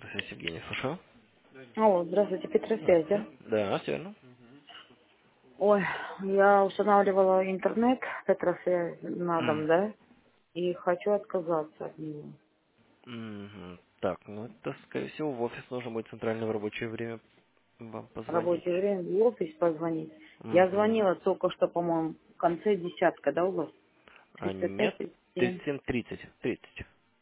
Электрослесарь Евгений, слушаю. Алло, здравствуйте, Петросвязь, да? Здравствуйте. Да, все верно. Ой, я устанавливала интернет, Петросвязь на М. дом, да? И хочу отказаться от него. Мгм. Так, ну это, скорее всего, в офис нужно будет центральное в рабочее время вам В позвонить. рабочее время в офис позвонить. Я Мгм. звонила только что, по-моему, в конце десятка, да, у вас? А нет, 305, 37, 37:30. 30.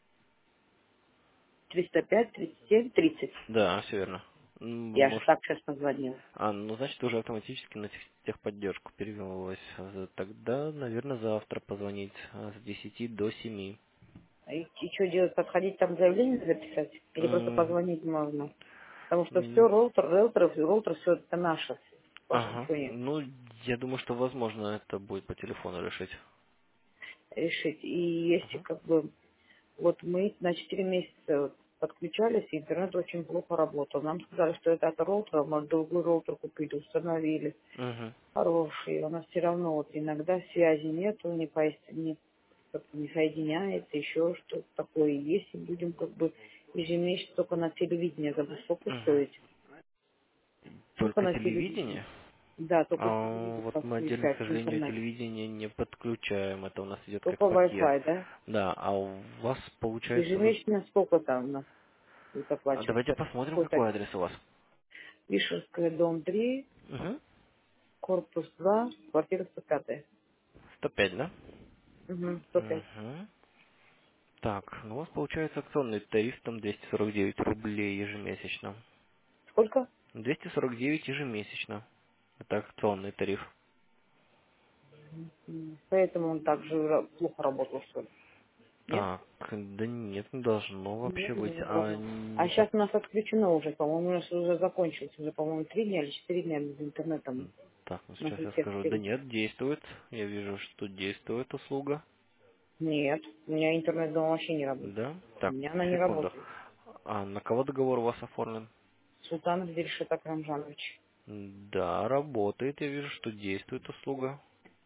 305, 37, 30. Да, все верно. Я же Может, так сейчас позвонила. ну значит уже автоматически на техподдержку перевелось. Тогда, наверное, завтра позвонить с 10 до 7. И что делать, подходить там заявление записать? Или просто М, позвонить можно? Потому что все, м, роутер, все это наше. Больше Ага. ничего нет. Ну, я думаю, что возможно это будет по телефону решить. Решить. И если Ага. как бы вот мы на 4 месяца вот подключались, и интернет очень плохо работал. Нам сказали, что это от роутера, мы другой роутер купили, установили. Мгм. Хороший. У нас все равно вот иногда связи нету, как-то не соединяется, еще что-то такое. Если будем как бы ежемесячно только на телевидение, забыл, сколько Мгм. стоит. Только Только на телевидение. телевидение? Да, только А телевизор вот мы отдельно, к подключать сожалению, интернет. телевидение не подключаем. Это у нас идет как Только пакет. Wi-Fi, да? Да, а у вас получается вы... Ежемесячно сколько там у нас будет А давайте оплачиваться? посмотрим, Какой-то какой адрес у вас. Вишерская, дом 3, Угу. корпус 2, квартира 105. 105, да? Угу, 105. Угу. Так, ну у вас получается акционный тариф, там 249 рублей ежемесячно. Сколько? 249 ежемесячно. Это акционный тариф. Поэтому он так же плохо работал, что ли? Нет? Так, да нет, не должно вообще Нет, быть. не А должно. А сейчас у нас отключено уже, по-моему, у нас уже закончился, уже, по-моему, 3 дня или 4 дня без интернета Так, ну на сейчас я всех скажу. Да сетях. нет, действует. Я вижу, что действует услуга. Нет, у меня интернет дома вообще не работает. Да? У Так, меня она не секунду. работает. А на кого договор у вас оформлен? Султанов Дельшит Акрамжанович. Да, работает. Я вижу, что действует услуга.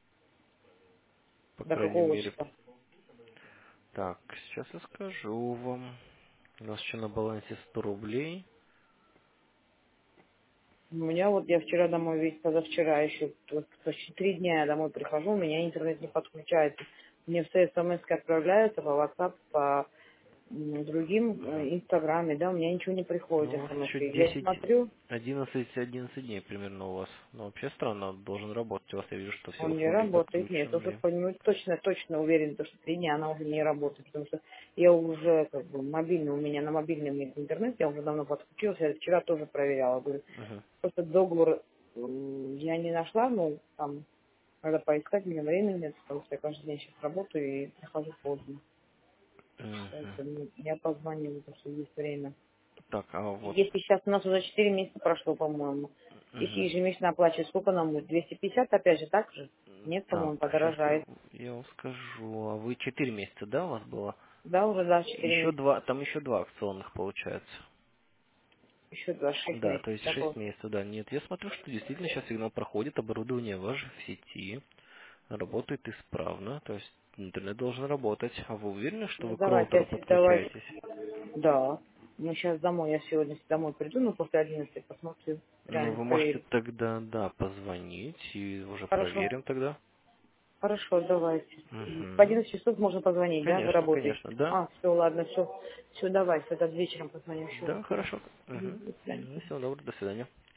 По До крайней какого мере. числа? Так, сейчас я скажу вам. У нас еще на балансе 100 рублей. У меня вот я вчера домой, ведь позавчера еще, вот почти 3 дня я домой прихожу, у меня интернет не подключается. Мне все смс отправляются по WhatsApp, по другим Инстаграме, да, у меня ничего не Ну, приходит у вас смс. еще Я 10, смотрю, 11 дней примерно у вас. Ну, вообще странно, должен работать. У вас я вижу, что все он не услуги работает. Нет, уже подключены. точно уверен, что 3 дня она уже не работает, потому что я уже как бы мобильный, у меня на мобильном нет интернет, я уже давно подключилась, я вчера тоже проверяла. Говорю, Мгм. просто договор я не нашла, но там надо поискать, мне времени нет, потому что я каждый день сейчас работаю и прихожу поздно. Мгм. Поэтому я позвонила, потому что есть время. Так, а вот... Если сейчас у нас уже 4 месяца прошло, по-моему, если Мгм. ежемесячно оплачивать, сколько нам будет? 250 опять же, так же? Нет, Так, по-моему, сейчас подорожает. я вам скажу. А вы 4 месяца, да, у вас было? Да, уже да, 4 Еще месяца. два, там еще два акционных получается. Еще 26 Да, месяцев. то есть Так 6 вот. месяцев, да. Нет, я смотрю, что действительно сейчас сигнал проходит, оборудование ваше в сети, работает исправно, то есть интернет должен работать. А вы уверены, что Ну, вы к давайте, роутеру давайте. подключаетесь? Да. Ну, сейчас домой, я сегодня домой приду, ну, после 11 посмотрю, Ну, реально вы можете проверю. тогда, да, позвонить и уже Хорошо. проверим тогда. Хорошо, давайте. В Угу. 11 часов можно позвонить, да? Вы Конечно, работаете. конечно, да. А, все, ладно, все. Все, давай, тогда вечером позвоню еще. Да, хорошо. До Угу. свидания. Всего доброго, до свидания.